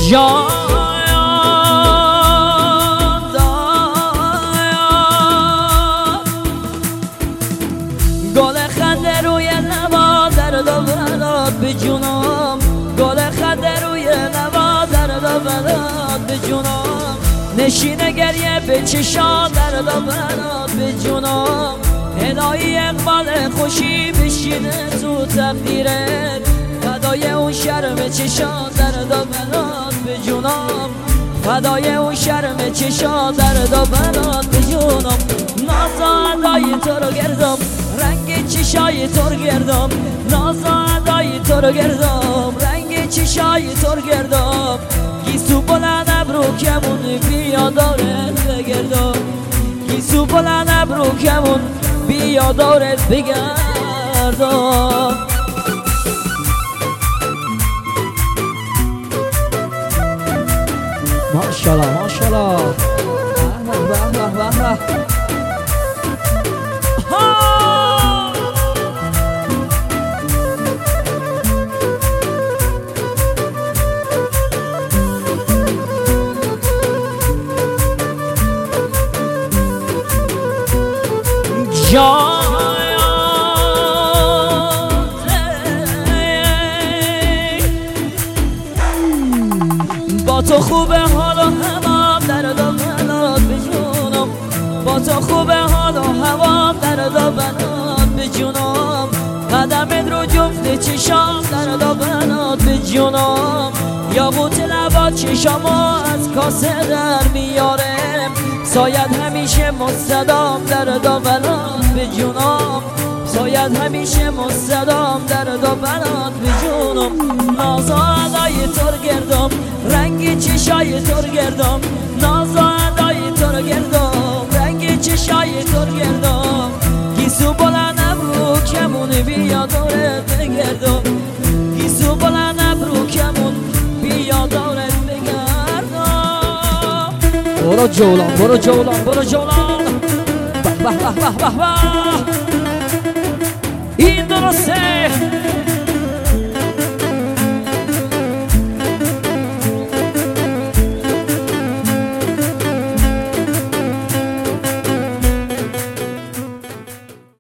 جان گل خنده روی لبا درد و بلاد به جونم، گل خنده روی لبا درد و بلاد به جونم، نشینه گریه به چشان درد و بلاد به جونم، هدای اقبال خوشی بشینه تو تقدیرت، فدای اون شرم چشان درد و بلاد به جونم، فدای اون شرم چشان درد و بلاد به جونم، نازادای تو رو گردم رنگ چشای تو رو گردم، نازادای تو رو گردم رنگ چشای تو رو گردم، گیسو بلند ابرو کمون بیا دارت بگردم، گیسو بلند ابرو کمون بیا دارت بگردم. ماشاءالله ماشاءالله به به به به. با تو خوبه حال و هوام درد و بلاد به جونم، با تو خوبه حال و هوام درد و بلاد به جونم، قدمت رو جفت چشام درد و بلاد به جونم، یاقوت لبات چشامو از کاسه در میارم، سایت همیشه مستدام درد و بلاد به جونم، سایت همیشه مستدام درد و بلاد به جونم، نازادای تو رو گردم رنگ چشای تو رو گردم، نازادای تو رو گردم رنگ چشای تو رو گردم، گیسو بلند ابرو کمون بیا دورت بگردم، گیسو بلند ابرو کمون بیا دورت بگردم. برو جولان برو جولان برو جولان به به به به به. این درسته